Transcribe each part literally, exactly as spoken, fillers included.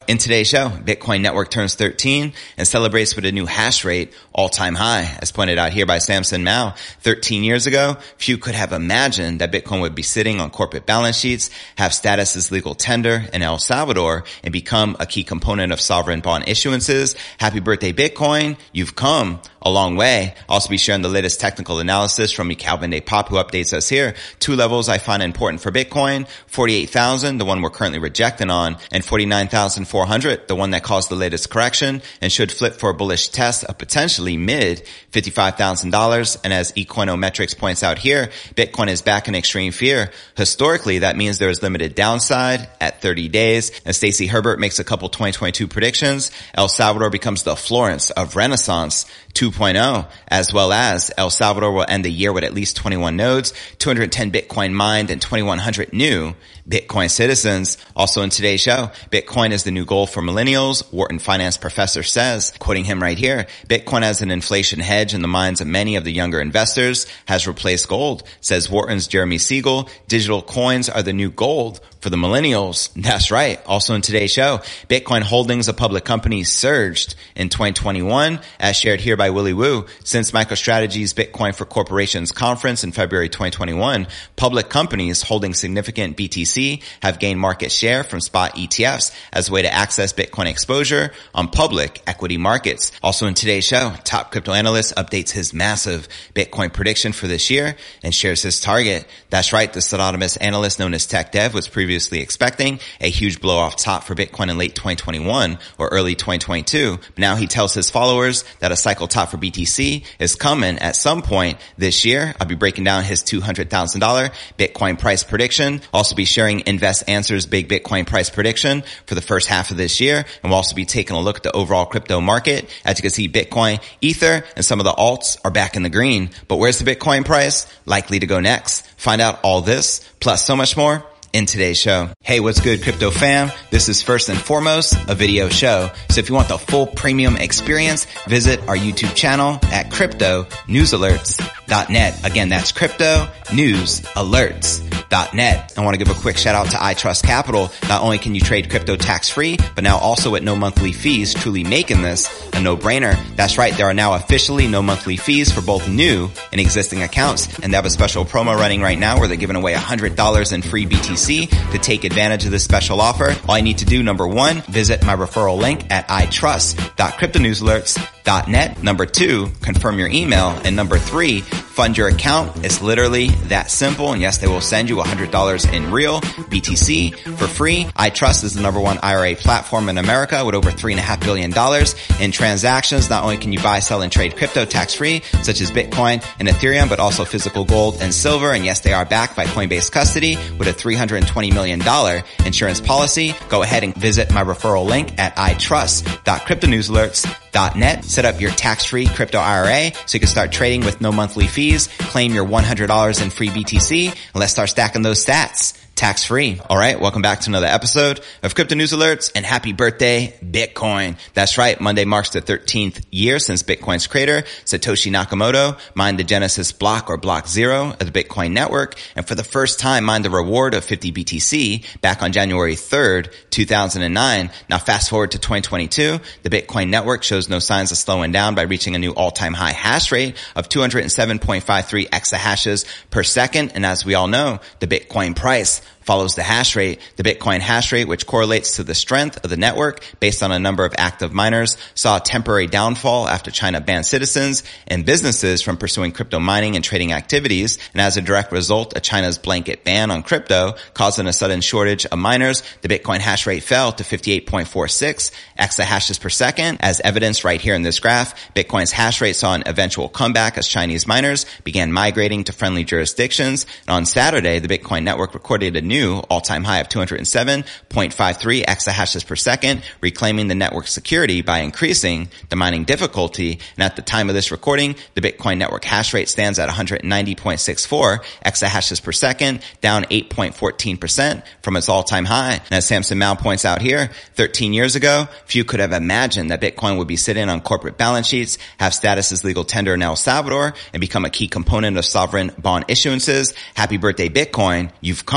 In today's show, Bitcoin Network turns thirteen and celebrates with a new hash rate all-time high. As pointed out here by Samson Mao, thirteen years ago, few could have imagined that Bitcoin would be sitting on corporate balance sheets, have status as legal tender in El Salvador, and become a key component of sovereign bond issuances. Happy birthday, Bitcoin. You've come a long way. I'll also be sharing the latest technical analysis from Calvin Day Pop, who updates us here. Two levels I find important for Bitcoin: forty-eight thousand, the one we're currently rejecting on, and forty-nine thousand four hundred, the one that caused the latest correction and should flip for a bullish test of potentially mid fifty-five thousand dollars. And as Ecoinometrics points out here, Bitcoin is back in extreme fear. Historically, that means there is limited downside at thirty days. And Stacey Herbert makes a couple twenty twenty-two predictions. El Salvador becomes the Florence of Renaissance two point oh, as well as El Salvador will end the year with at least twenty-one nodes, two hundred ten Bitcoin mined, and twenty-one hundred new Bitcoin citizens. Also in today's show, Bitcoin is the new gold for millennials, Wharton finance professor says, quoting him right here, Bitcoin as an inflation hedge in the minds of many of the younger investors has replaced gold, says Wharton's Jeremy Siegel. Digital coins are the new gold for the millennials. That's right. Also in today's show, Bitcoin holdings of public companies surged in twenty twenty-one, as shared here by Willy Woo. Since MicroStrategy's Bitcoin for Corporations conference in February twenty twenty-one, public companies holding significant B T C have gained market share from spot E T Fs as a way to access Bitcoin exposure on public equity markets. Also in today's show, top crypto analyst updates his massive Bitcoin prediction for this year and shares his target. That's right. The pseudonymous analyst known as Tech Dev was previously expecting a huge blow off top for Bitcoin in late twenty twenty-one or early twenty twenty-two. But now he tells his followers that a cycle top for B T C is coming at some point this year. I'll be breaking down his two hundred thousand dollars Bitcoin price prediction. Also be sharing Invest Answer's big Bitcoin price prediction for the first half of this year. And we'll also be taking a look at the overall crypto market. As you can see, Bitcoin, Ether, and some of the alts are back in the green. But where's the Bitcoin price likely to go next? Find out all this, plus so much more, in today's show. Hey, what's good, crypto fam? This is first and foremost a video show. So if you want the full premium experience, visit our YouTube channel at crypto news alerts dot net. Again, that's crypto news alerts dot net. I want to give a quick shout out to iTrust Capital. Not only can you trade crypto tax free, but now also at no monthly fees, truly making this a no-brainer. That's right. There are now officially no monthly fees for both new and existing accounts. And they have a special promo running right now where they're giving away one hundred dollars in free B T C. To take advantage of this special offer, all you need to do, number one, visit my referral link at i trust dot crypto news alerts dot net. Number two, confirm your email. And number three, fund your account. It's literally that simple. And yes, they will send you one hundred dollars in real B T C for free. iTrust is the number one I R A platform in America with over three point five billion dollars in transactions. Not only can you buy, sell, and trade crypto tax-free, such as Bitcoin and Ethereum, but also physical gold and silver. And yes, they are backed by Coinbase Custody with a three hundred twenty million dollars insurance policy. Go ahead and visit my referral link at i trust dot crypto news alerts dot net. Set up your tax-free crypto I R A so you can start trading with no monthly fees. Claim your one hundred dollars in free B T C, and let's start stacking those stats tax-free. All right, welcome back to another episode of Crypto News Alerts, and happy birthday, Bitcoin. That's right, Monday marks the thirteenth year since Bitcoin's creator, Satoshi Nakamoto, mined the Genesis block or block zero of the Bitcoin network, and for the first time mined the reward of fifty B T C back on January third, two thousand nine. Now fast forward to twenty twenty-two, the Bitcoin network shows no signs of slowing down by reaching a new all-time high hash rate of two hundred seven point five three exahashes per second, and as we all know, the Bitcoin price follows the hash rate. The Bitcoin hash rate, which correlates to the strength of the network based on a number of active miners, saw a temporary downfall after China banned citizens and businesses from pursuing crypto mining and trading activities. And as a direct result of China's blanket ban on crypto, causing a sudden shortage of miners, the Bitcoin hash rate fell to fifty-eight point four six exahashes per second. As evidenced right here in this graph, Bitcoin's hash rate saw an eventual comeback as Chinese miners began migrating to friendly jurisdictions. And on Saturday, the Bitcoin network recorded a new all-time high of two hundred seven point five three exahashes per second, reclaiming the network security by increasing the mining difficulty. And at the time of this recording, the Bitcoin network hash rate stands at one hundred ninety point six four exahashes per second, down eight point one four percent from its all-time high. And as Samson Mao points out here, thirteen years ago, few could have imagined that Bitcoin would be sitting on corporate balance sheets, have status as legal tender in El Salvador, and become a key component of sovereign bond issuances. Happy birthday, Bitcoin. You've come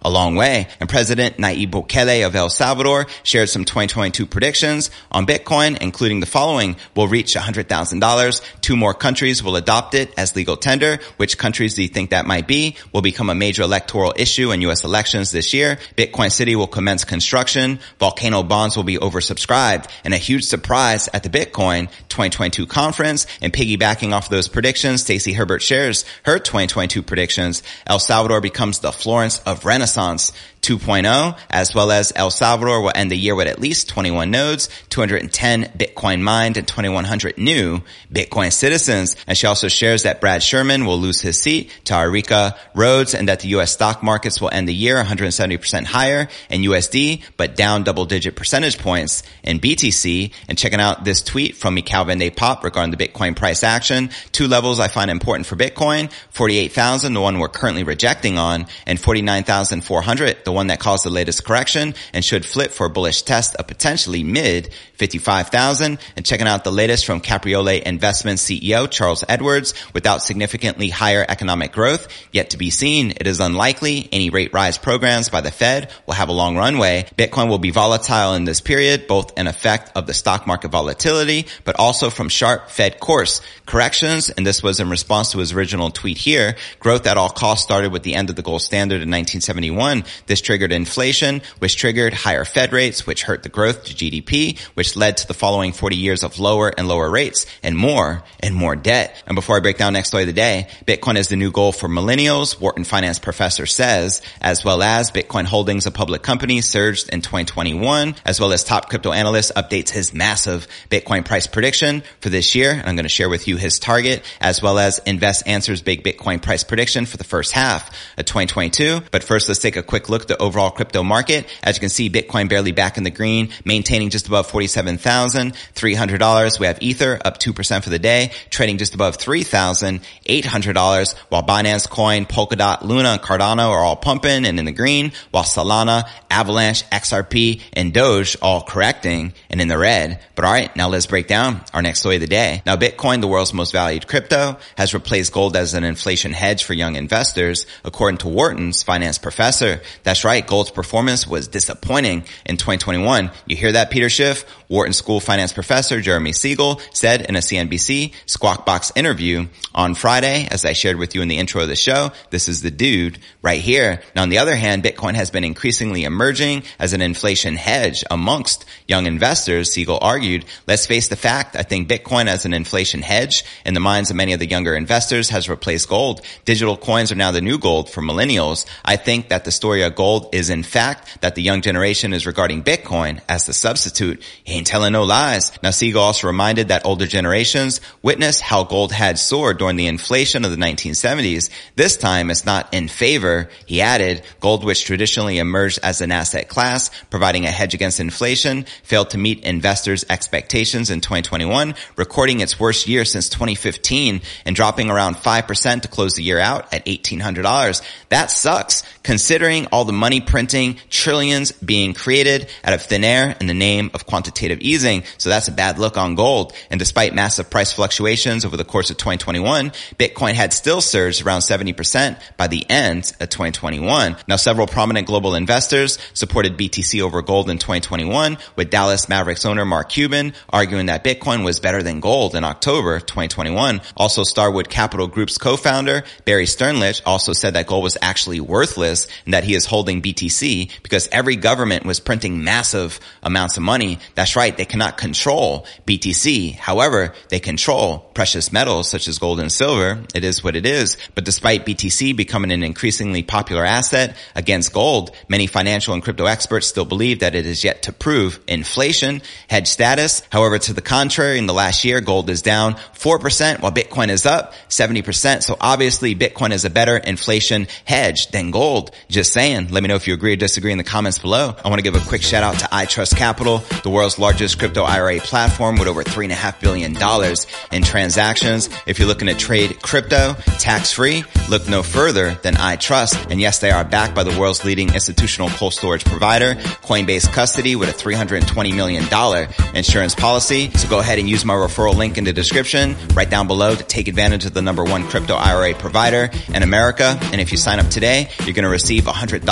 a long way. And President Nayib Bukele of El Salvador shared some twenty twenty-two predictions on Bitcoin, including the following: will reach one hundred thousand dollars. Two more countries will adopt it as legal tender. Which countries do you think that might be? Will become a major electoral issue in U S elections this year. Bitcoin City will commence construction. Volcano bonds will be oversubscribed. And a huge surprise at the Bitcoin twenty twenty-two conference. And piggybacking off of those predictions, Stacey Herbert shares her twenty twenty-two predictions. El Salvador becomes the Florence of Renaissance two point oh, as well as El Salvador will end the year with at least twenty-one nodes, two hundred ten Bitcoin mined, and twenty-one hundred new Bitcoin citizens. And she also shares that Brad Sherman will lose his seat to Arika Rhodes, and that the U S stock markets will end the year one hundred seventy percent higher in U S D, but down double-digit percentage points in B T C. And checking out this tweet from Mikhail Van de Poppe regarding the Bitcoin price action. Two levels I find important for Bitcoin: forty-eight thousand, the one we're currently rejecting on, and forty-nine thousand four hundred, the one that caused the latest correction and should flip for a bullish test of potentially mid fifty-five thousand. And checking out the latest from Capriole Investments C E O Charles Edwards: without significantly higher economic growth yet to be seen, it is unlikely any rate rise programs by the Fed will have a long runway. Bitcoin will be volatile in this period, both an effect of the stock market volatility, but also from sharp Fed course corrections. And this was in response to his original tweet here: growth at all costs started with the end of the gold standard in nineteen seventy-one. This triggered inflation, which triggered higher Fed rates, which hurt the growth to G D P, which led to the following forty years of lower and lower rates and more and more debt. And before I break down next story of the day, Bitcoin is the new gold for millennials, Wharton finance professor says, as well as Bitcoin holdings of public companies surged in twenty twenty-one, as well as top crypto analyst updates his massive Bitcoin price prediction for this year. And I'm going to share with you his target, as well as Invest Answer's big Bitcoin price prediction for the first half of twenty twenty-two. But first, let's take a quick look at the overall crypto market. As you can see, Bitcoin barely back in the green, maintaining just above forty-seven thousand three hundred dollars. We have Ether up two percent for the day, trading just above three thousand eight hundred dollars, while Binance Coin, Polkadot, Luna, and Cardano are all pumping and in the green, while Solana, Avalanche, X R P, and Doge all correcting and in the red. But all right, now let's break down our next story of the day. Now, Bitcoin, the world's most valued crypto, has replaced gold as an inflation hedge for young investors, according to Wharton's finance professor. That's right, gold's performance was disappointing in twenty twenty-one. You hear that, Peter Schiff? Wharton School finance professor Jeremy Siegel said in a C N B C Squawk Box interview on Friday, as I shared with you in the intro of the show. This is the dude right here. Now, on the other hand, Bitcoin has been increasingly emerging as an inflation hedge amongst young investors, Siegel argued. Let's face the fact, I think Bitcoin as an inflation hedge in the minds of many of the younger investors has replaced gold. Digital coins are now the new gold for millennials. I think that the story of gold is in fact that the young generation is regarding Bitcoin as the substitute. He ain't telling no lies. Now, Siegel also reminded that older generations witnessed how gold had soared during the inflation of the nineteen seventies. This time, it's not in favor. He added, gold, which traditionally emerged as an asset class, providing a hedge against inflation, failed to meet investors' expectations in twenty twenty-one, recording its worst year since twenty fifteen and dropping around five percent to close the year out at eighteen hundred dollars. That sucks, considering all the money printing, trillions being created out of thin air in the name of quantitative easing. So that's a bad look on gold. And despite massive price fluctuations over the course of twenty twenty-one, Bitcoin had still surged around seventy percent by the end of twenty twenty-one. Now, several prominent global investors supported B T C over gold in twenty twenty-one, with Dallas Mavericks owner Mark Cuban arguing that Bitcoin was better than gold in October twenty twenty-one. Also, Starwood Capital Group's co-founder Barry Sternlich also said that gold was actually worthless and that he is holding B T C because every government was printing massive amounts of money. That's right, they cannot control B T C. However, they control precious metals such as gold and silver. It is what it is. But despite B T C becoming an increasingly popular asset against gold, many financial and crypto experts still believe that it is yet to prove inflation hedge status. However, to the contrary, in the last year, gold is down four percent while Bitcoin is up seventy percent. So obviously, Bitcoin is a better inflation hedge than gold. Just saying. Let me know if you agree or disagree in the comments below. I want to give a quick shout out to iTrust Capital, the world's largest crypto I R A platform with over three point five billion dollars in transactions. If you're looking to trade crypto tax-free, look no further than iTrust. And yes, they are backed by the world's leading institutional cold storage provider, Coinbase Custody, with a three hundred twenty million dollars insurance policy. So go ahead and use my referral link in the description right down below to take advantage of the number one crypto I R A provider in America. And if you sign up today, you're going to receive one hundred dollars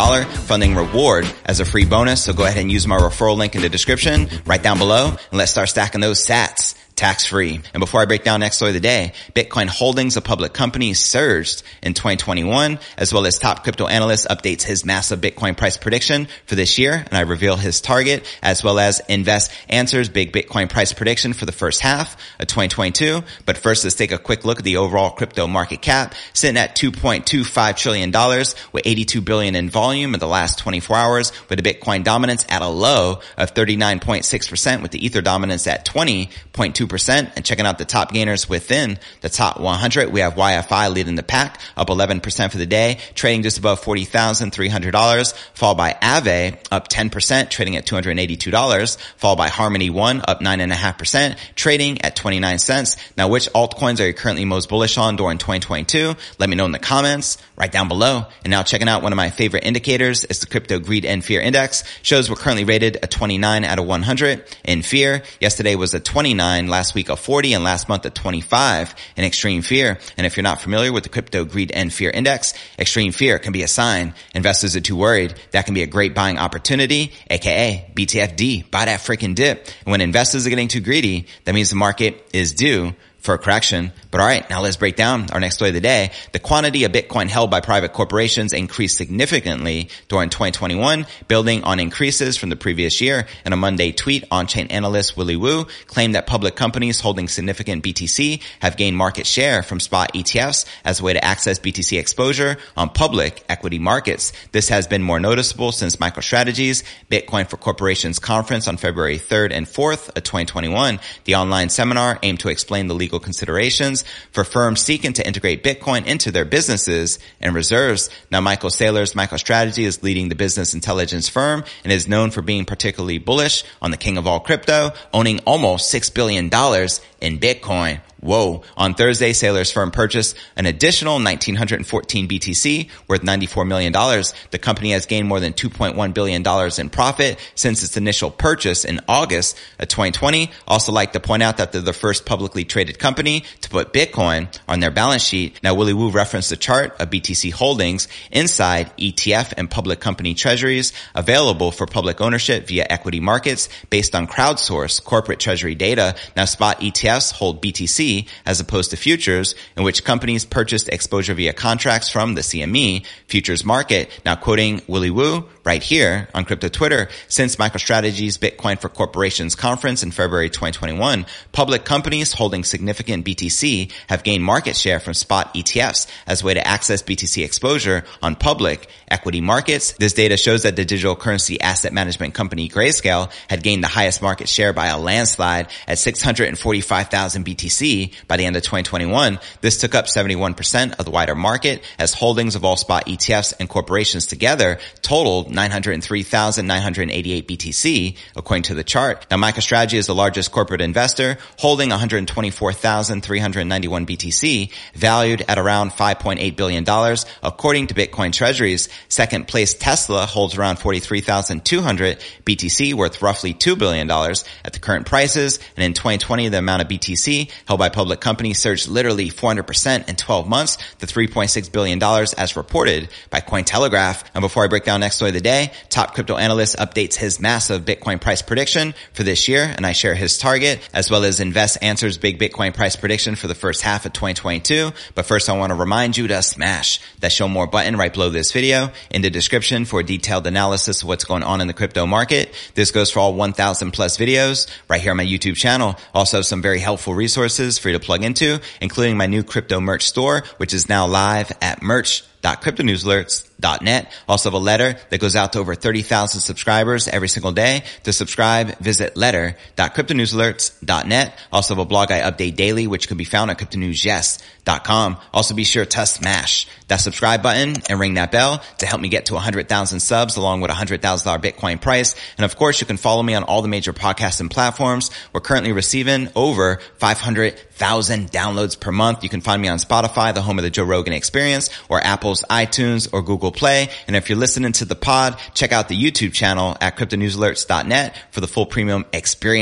dollar funding reward as a free bonus. So go ahead and use my referral link in the description right down below, and let's start stacking those sats tax-free. And before I break down next story of the day, Bitcoin holdings of public companies surged in twenty twenty-one, as well as top crypto analyst updates his massive Bitcoin price prediction for this year. And I reveal his target, as well as Invest answers big Bitcoin price prediction for the first half of twenty twenty-two. But first, let's take a quick look at the overall crypto market cap, sitting at two point two five trillion dollars with eighty-two billion dollars in volume in the last twenty-four hours, with the Bitcoin dominance at a low of thirty-nine point six percent, with the Ether dominance at twenty point two percent. And checking out the top gainers within the top one hundred, we have Y F I leading the pack, up eleven percent for the day, trading just above forty thousand three hundred dollars, followed by Aave, up ten percent, trading at two hundred eighty-two dollars, followed by Harmony One, up nine point five percent, trading at twenty-nine cents. Now, which altcoins are you currently most bullish on during twenty twenty-two? Let me know in the comments right down below. And now checking out one of my favorite indicators is the Crypto Greed and Fear Index. Shows we're currently rated a twenty-nine out of one hundred in fear. Yesterday was a twenty-nine, last week a forty, and last month a twenty-five in extreme fear. And if you're not familiar with the Crypto Greed and Fear Index, extreme fear can be a sign investors are too worried. That can be a great buying opportunity, aka B T F D, buy that freaking dip. And when investors are getting too greedy, that means the market is due for a correction. But all right, now let's break down our next story of the day. The quantity of Bitcoin held by private corporations increased significantly during twenty twenty-one, building on increases from the previous year. In a Monday tweet, on-chain analyst Willy Woo claimed that public companies holding significant B T C have gained market share from spot E T Fs as a way to access B T C exposure on public equity markets. This has been more noticeable since MicroStrategy's Bitcoin for Corporations conference on February third and fourth of twenty twenty-one. The online seminar aimed to explain the legal considerations for firms seeking to integrate Bitcoin into their businesses and reserves. Now, Michael Saylor's MicroStrategy is leading the business intelligence firm and is known for being particularly bullish on the king of all crypto, owning almost six billion dollars in Bitcoin. Whoa. On Thursday, Saylor's firm purchased an additional one thousand nine hundred fourteen B T C worth ninety-four million dollars. The company has gained more than two point one billion dollars in profit since its initial purchase in August of twenty twenty. Also like to point out that they're the first publicly traded company to put Bitcoin on their balance sheet. Now, Willy Woo referenced a chart of B T C holdings inside E T F and public company treasuries available for public ownership via equity markets based on crowdsourced corporate treasury data. Now, spot E T Fs hold B T C as opposed to futures, in which companies purchased exposure via contracts from the C M E futures market. Now, quoting Willy Woo right here on Crypto Twitter, since MicroStrategy's Bitcoin for Corporations conference in February twenty twenty-one, public companies holding significant B T C have gained market share from spot E T Fs as a way to access B T C exposure on public equity markets. This data shows that the digital currency asset management company Grayscale had gained the highest market share by a landslide at six hundred forty-five thousand B T C by the end of twenty twenty-one. This took up seventy-one percent of the wider market, as holdings of all spot E T Fs and corporations together totaled nine hundred three thousand nine hundred eighty-eight B T C, according to the chart. Now, MicroStrategy is the largest corporate investor, holding one hundred twenty-four thousand three hundred ninety-one B T C, valued at around five point eight billion dollars, according to Bitcoin treasuries. Second place Tesla holds around forty-three thousand two hundred B T C, worth roughly two billion dollars at the current prices. And in twenty twenty, the amount of B T C held by public companies surged literally four hundred percent in twelve months to three point six billion dollars as reported by Cointelegraph. And before I break down next story of the day, top crypto analyst updates his massive Bitcoin price prediction for this year, and I share his target, as well as Invest answers big Bitcoin price prediction for the first half of twenty twenty-two. But first, I want to remind you to smash that show more button right below this video in the description for a detailed analysis of what's going on in the crypto market. This goes for all one thousand plus videos right here on my YouTube channel. Also, some very helpful resources for you to plug into, including my new crypto merch store, which is now live at merch dot crypto news alerts dot net. Also have a letter that goes out to over thirty thousand subscribers every single day. To subscribe, visit letter dot crypto news alerts dot net. Also have a blog I update daily, which can be found at crypto news yes dot com. Also be sure to smash that subscribe button and ring that bell to help me get to one hundred thousand subs along with a one hundred thousand dollars Bitcoin price. And of course, you can follow me on all the major podcasts and platforms. We're currently receiving over five hundred thousand downloads per month. You can find me on Spotify, the home of the Joe Rogan Experience, or Apple's iTunes or Google Play. And if you're listening to the pod, check out the YouTube channel at crypto news alerts dot net for the full premium experience.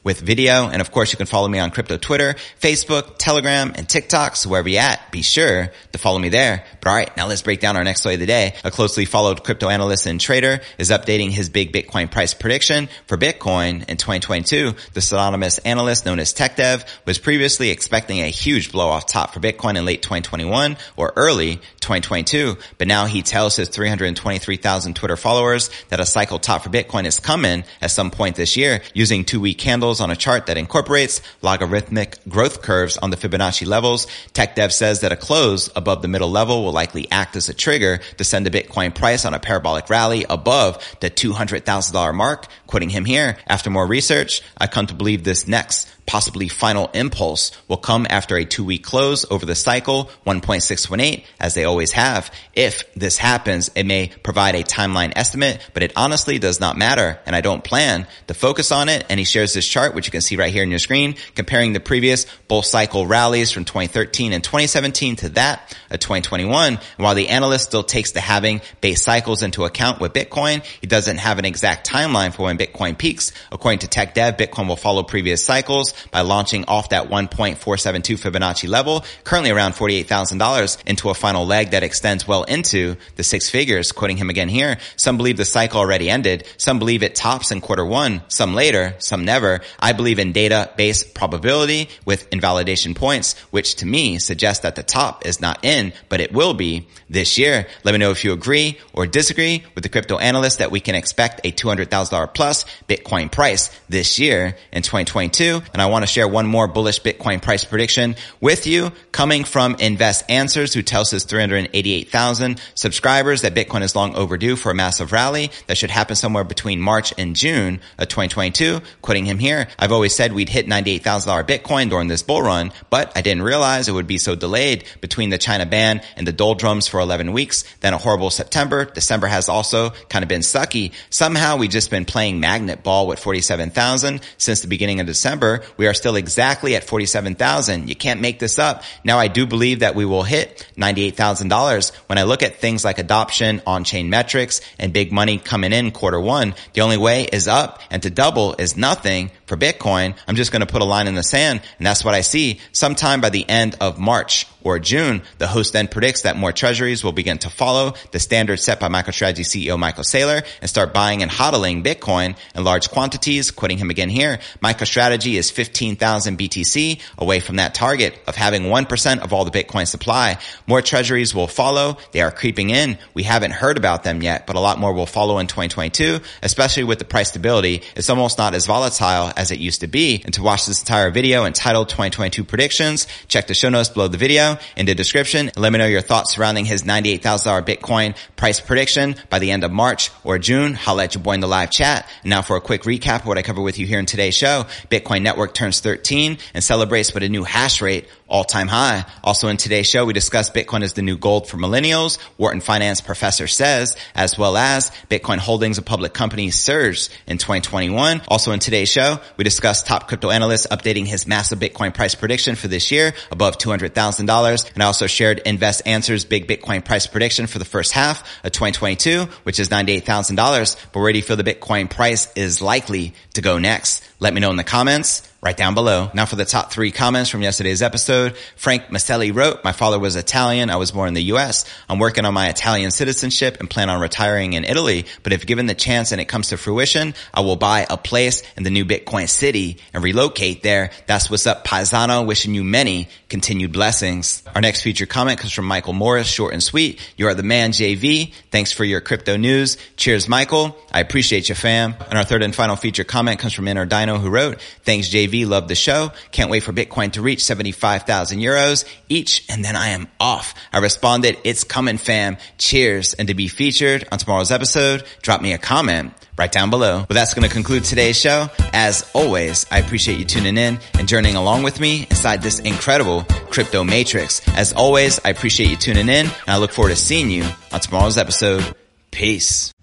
with video. And of course, you can follow me on crypto Twitter, Facebook, Telegram, and TikTok. So wherever you're at, be sure to follow me there. But all right, now let's break down our next story of the day. A closely followed crypto analyst and trader is updating his big Bitcoin price prediction for Bitcoin in twenty twenty-two. The pseudonymous analyst known as TechDev was previously expecting a huge blow off top for Bitcoin in late twenty twenty-one or early twenty twenty-two. But now he tells his three hundred twenty-three thousand Twitter followers that a cycle top for Bitcoin is coming at some point this year using two week candles on a chart that incorporates logarithmic growth curves on the Fibonacci levels. TechDev says that a close above the middle level will likely act as a trigger to send the Bitcoin price on a parabolic rally above the two hundred thousand dollars mark. Quoting him here, after more research, I come to believe this next possibly final impulse will come after a two-week close over the cycle one point six one eight, as they always have. If this happens, it may provide a timeline estimate, but it honestly does not matter, and I don't plan to focus on it. And he shares this chart, which you can see right here on your screen, comparing the previous bull cycle rallies from twenty thirteen and twenty seventeen to that of twenty twenty-one. And while the analyst still takes the halving base cycles into account with Bitcoin, he doesn't have an exact timeline for when Bitcoin peaks. According to TechDev, Bitcoin will follow previous cycles by launching off that one point four seven two Fibonacci level, currently around forty-eight thousand dollars, into a final leg that extends well into the six figures. Quoting him again here, some believe the cycle already ended. Some believe it tops in quarter one, some later, some never. I believe in data-based probability with invalidation points, which to me suggests that the top is not in, but it will be this year. Let me know if you agree or disagree with the crypto analyst that we can expect a two hundred thousand dollars plus Bitcoin price this year in twenty twenty-two. And I want to share one more bullish Bitcoin price prediction with you, coming from Invest Answers, who tells his three hundred eighty-eight thousand subscribers that Bitcoin is long overdue for a massive rally that should happen somewhere between March and June of twenty twenty-two. Quoting him here, I've always said we'd hit ninety-eight thousand dollars Bitcoin during this bull run, but I didn't realize it would be so delayed between the China ban and the doldrums for eleven weeks. Then a horrible September. December has also kind of been sucky. Somehow we've just been playing magnet ball with forty-seven thousand since the beginning of December. We are still exactly at forty-seven thousand. You can't make this up. Now I do believe that we will hit ninety-eight thousand dollars. When I look at things like adoption, on-chain metrics, and big money coming in quarter one, the only way is up, and to double is nothing for Bitcoin. I'm just going to put a line in the sand, and that's what I see. Sometime by the end of March or June, the host then predicts that more treasuries will begin to follow the standard set by MicroStrategy C E O Michael Saylor and start buying and hodling Bitcoin in large quantities. Quoting him again here, MicroStrategy is fifteen thousand B T C away from that target of having one percent of all the Bitcoin supply. More treasuries will follow. They are creeping in. We haven't heard about them yet, but a lot more will follow in twenty twenty-two, especially with the price stability. It's almost not as volatile as it used to be. And to watch this entire video entitled twenty twenty-two Predictions, check the show notes below the video in the description. And let me know your thoughts surrounding his ninety-eight thousand dollars Bitcoin price prediction by the end of March or June. Holla at your boy in the live chat. And now for a quick recap of what I covered with you here in today's show. Bitcoin Network turns thirteen and celebrates with a new hash rate all-time high. Also in today's show, we discuss Bitcoin is the new gold for millennials, Wharton Finance professor says, as well as Bitcoin holdings of public companies surged in twenty twenty-one. Also in today's show, we discuss top crypto analysts updating his massive Bitcoin price prediction for this year above two hundred thousand dollars. And I also shared Invest Answers' big Bitcoin price prediction for the first half of twenty twenty-two, which is ninety-eight thousand dollars. But where do you feel the Bitcoin price is likely to go next? Let me know in the comments right down below. Now for the top three comments from yesterday's episode. Frank Maselli wrote, my father was Italian. I was born in the U S. I'm working on my Italian citizenship and plan on retiring in Italy. But if given the chance and it comes to fruition, I will buy a place in the new Bitcoin city and relocate there. That's what's up, Paisano. Wishing you many continued blessings. Our next featured comment comes from Michael Morris, short and sweet. You are the man, J V. Thanks for your crypto news. Cheers, Michael. I appreciate you, fam. And our third and final featured comment comes from Inner Dino, who wrote, thanks, J V. Love the show. Can't wait for Bitcoin to reach seventy-five thousand euros each, and then I am off. I responded, it's coming, fam. Cheers. And to be featured on tomorrow's episode, drop me a comment right down below. But that's going to conclude today's show. As always, I appreciate you tuning in and journeying along with me inside this incredible crypto matrix. As always, I appreciate you tuning in, and I look forward to seeing you on tomorrow's episode. Peace.